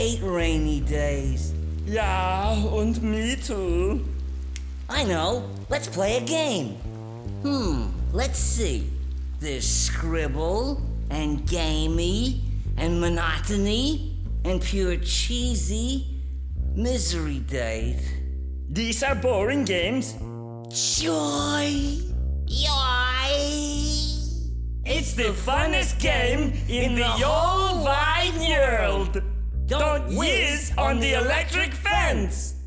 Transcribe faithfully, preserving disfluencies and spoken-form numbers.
hate rainy days. Ja, und me too. I know. Let's play a game. Hmm, let's see. There's scribble and gamey and monotony and pure cheesy misery date. These are boring games. Joy! Joy! It's the funnest game in the whole wide world. Don't whiz on the electric fence.